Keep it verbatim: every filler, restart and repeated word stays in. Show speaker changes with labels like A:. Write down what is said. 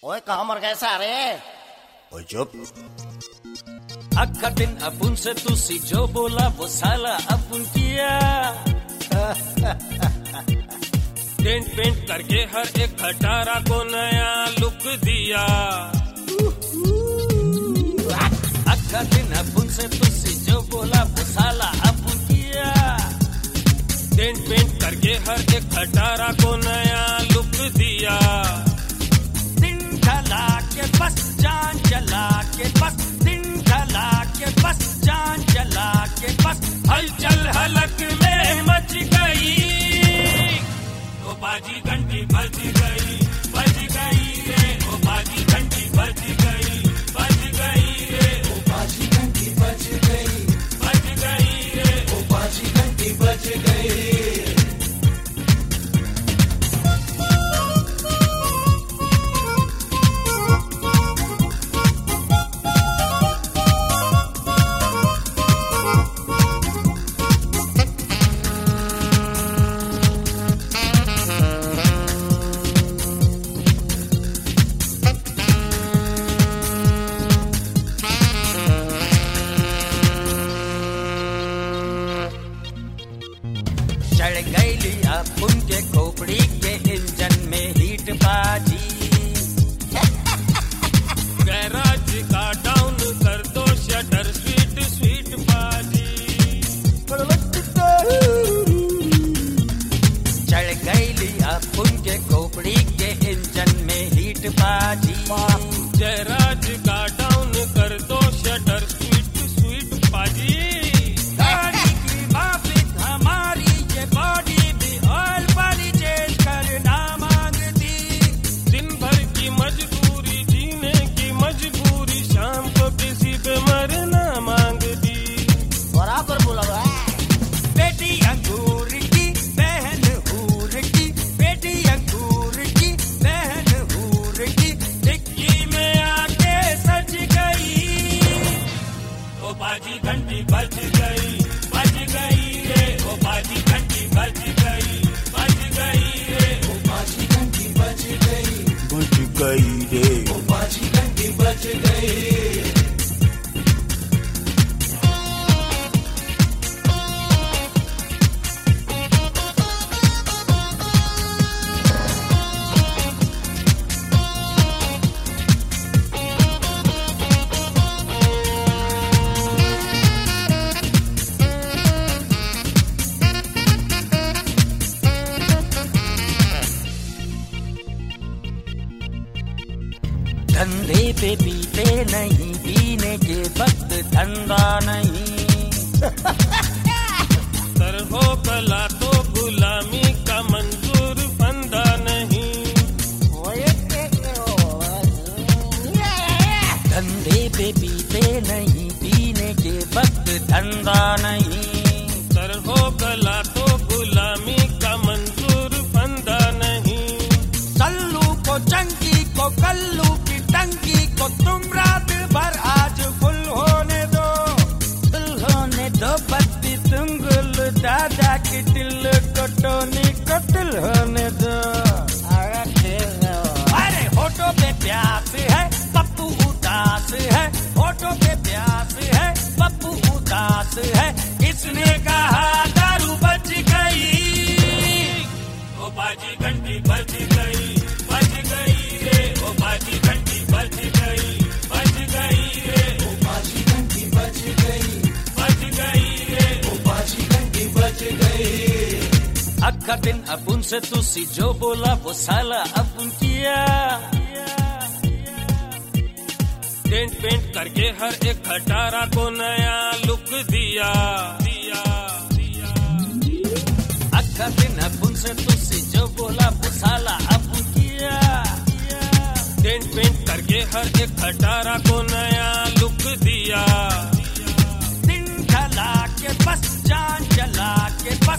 A: ओए कहाँ मर गए सारे?
B: ओए चुप।
C: अक्का दिन अपुन से तुसी जो बोला वो साला अपुन किया। डेंट पेंट करके हर एक खटारा को नया लुक दिया। अक्का दिन अपुन से तुसी जो बोला वो साला अपुन किया। डेंट पेंट करके हर एक खटारा को नया लुक दिया। दिन ढला के बस जान जला के बस, दिन ढला के बस जान जला के बस, हलचल हलक में मच गई। ओ बाजी घंटी बज गई, बज गई रे। ओ बाजी घंटी बज गई, बज गई रे।
D: ओ बाजी घंटी बज गई,
C: बज गई रे।
D: ओ बाजी घंटी बज गई।
C: चढ़ गई लिया उनके खोपड़ी के इंजन में हीट बाजी। गैराज का डाउन कर दो शटर, स्वीट स्वीट बाजी। चढ़ गई लिया उनके खोपड़ी के इंजन में हीट बाजी। गैराज का डाउन कर दो शटर, स्वीट स्वीट बाजी। गाड़ी की वापिस हमारी ये बॉडी भी ऑयल वाली चेंज करना मांगती। दिन भर की मजबूरी, जीने की मजबूरी, शाम को किसी पे मरना मांगती।
A: बराबर बोला भाई।
C: बेटी अंगूर की बहन हूर की, बेटी अंगूर की बहन हूर की, टिक्की में आके सज गई। ओ बाजी घंटी बज गई, बज गई रे। ओ बाजी घंटी बज गई, बज गई रे।
D: ओ बाजी घंटी बज गई,
B: बज गई रे।
D: ओ बाजी घंटी बज गई।
C: धंधे पे पीते नहीं, पीने के वक्त धंधा नहीं। सर हो कला तो गुलामी का मंजूर फंदा नहीं। धंधे पे पीते नहीं, पीने के वक्त धंधा नहीं। सर हो कला तो गुलामी का मंजूर फंदा नहीं। सल्लू को चंकी को कल्लू की टंकी को तुम रात भर आज फुल होने दो। फुल होने दो बत्ती तुंगुल दादा की दिल को टोनी को दिल होने दो। अरे होठों पे प्यास है, पप्पू उदास है। होठों पे प्यास है, पप्पू उदास है। किसने कहा दारू बच गई? ओ बाजी घंटी बज गई, बज गई रे। ओ बाजी घंटी बज गई, बज गई रे।
D: ओ बाजी घंटी बज गई,
C: बज गई रे।
D: ओ बाजी घंटी बज गई।
C: अक्का दिन अपुन से तुसी जो बोला वो साला अपुन किया। डेंट पेंट करके हर एक खटारा को नया लुक दिया। दिया, दिया। अक्का दिन अपुन से तुसी जो बोला वो साला अपुन किया। डेंट पेंट करके हर एक खटारा को नया लुक दिया। दिन ढला के बस जान जला के बस,